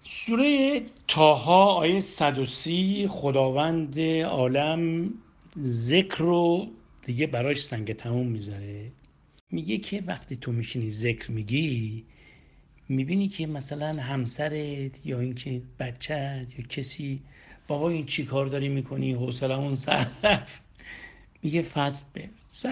سوره طه آیه 130 خداوند عالم ذکر رو دیگه براش سنگ تموم میذاره. میگه که وقتی تو میشینی ذکر میگی، میبینی که مثلا همسرت یا اینکه بچت یا کسی بابا این چی کار داری میکنی، حوصلمون سر رفت. میگه فصبر،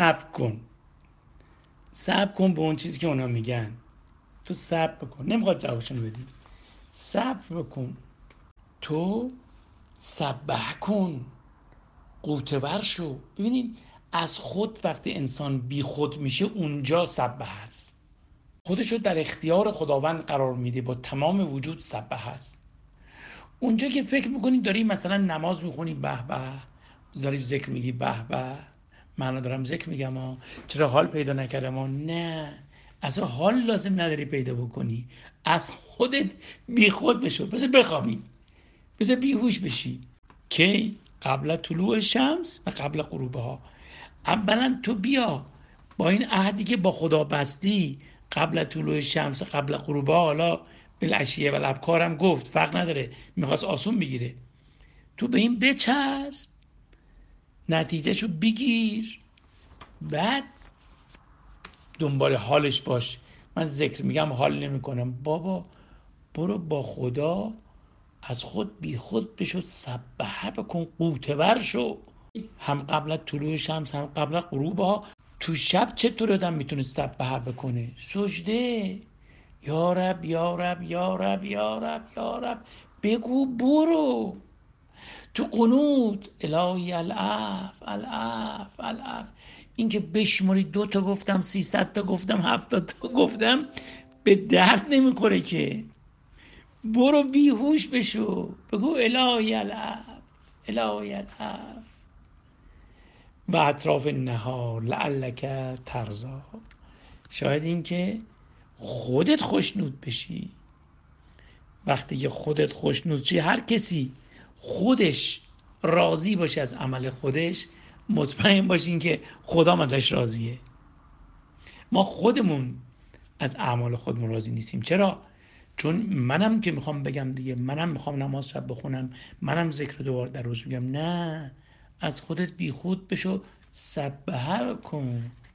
صبر کن به اون چیزی که اونا میگن. تو صبر بکن، نمیخواد جوابشون بدی، صبر بکن. تو سبح کن، قوتور شو. ببینید از خود وقتی انسان بی خود میشه اونجا سبح هست، خودشو در اختیار خداوند قرار میده، با تمام وجود سبح هست. اونجا که فکر میکنی داری مثلا نماز میخونی به به، داری ذکر میگی به به، من دارم ذکر میگم چرا حال پیدا نکردم، نه، اصلا حال لازم نداری پیدا بکنی، از خودت بی خود بشو، بذار بخوابی، بذار بیهوش بشی. کی؟ قبل طلوع شمس و قبل غروبها. اولا تو بیا با این عهدی که با خدا بستی، قبل طلوع شمس قبل غروبها، حالا بالعشیه و الابکارم گفت فرق نداره، میخواست آسون بگیره، تو به این بچسب، نتیجهشو بگیر، بعد دنبال حالش باش. من ذکر میگم حال نمیکنم، بابا برو با خدا از خود بی خود بشد، سبحه بکن، قوتور شو. هم قبل طلوع شمس هم قبل غروبها. تو شب چطور آدم میتونه سبحه بکنه؟ سجده، یا رب یا رب یا رب یا رب یا رب بگو، برو تو قنوت، الهی العف العف العف. این که بشماری 2 تا گفتم، 300 تا گفتم، 70 تا گفتم، به درد نمیخوره که. برو بیهوش بشو، بگو الهی العف الهی العف. و اطراف نهار لعلک ترزا، شاید این که خودت خوشنود بشی. وقتی که خودت خوشنود شی، هر کسی خودش راضی باشه از عمل خودش، مطمئن باشین که خدا ازش راضیه. ما خودمون از اعمال خودمون راضی نیستیم. چرا؟ چون منم که میخوام بگم دیگه، منم میخوام نماز شب بخونم، منم ذکر دوبار در روز میگم، نه، از خودت بی خود بشو، سبحه کن.